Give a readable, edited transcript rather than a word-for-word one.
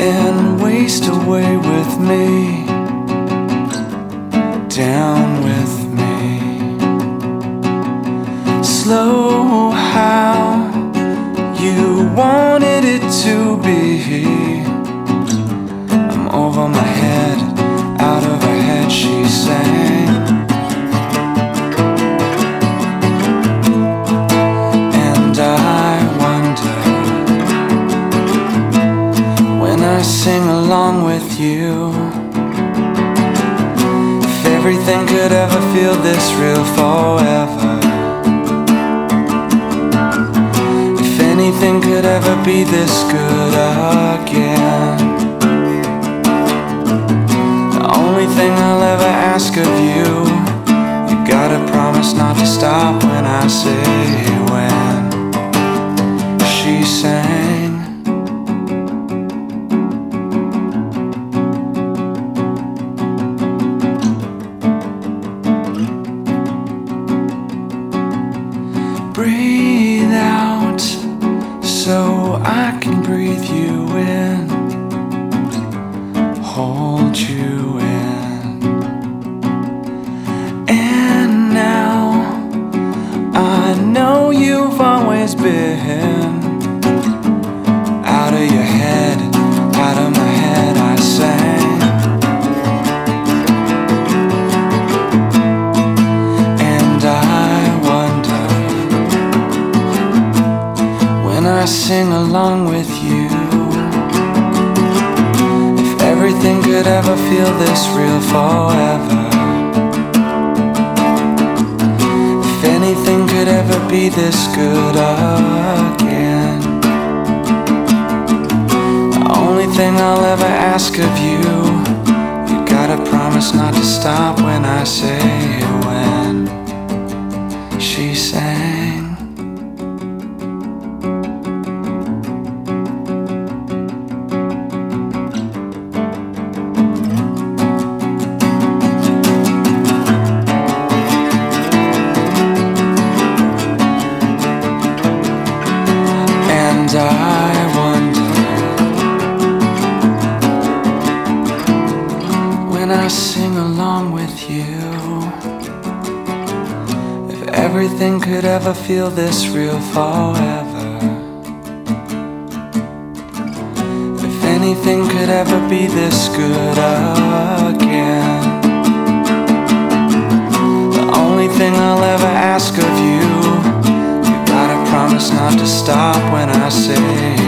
and waste away with me, down with me. Slow how you wanted it to be. I'm over my head, out of her head, she sang. And I wonder, when I sing along with you, if everything could ever feel this real forever, if anything could ever be this good again. The only thing I'll ever ask of you, you gotta promise not to stop when I say when. She sang. Breathe out so I can breathe you in, hold you in. And now I know you've always been out of your head, out of my head, I sang. And I wonder, when I sing along with you, if everything could ever feel this real forever, if anything could ever be this good again. The only thing I'll ever ask of you, you gotta promise not to stop when I say when. She sang. And I wonder, when I sing along with you, if everything could ever feel this real forever, if anything could ever be this good again. The only thing I'll ever ask of you, you gotta promise not to stop when I say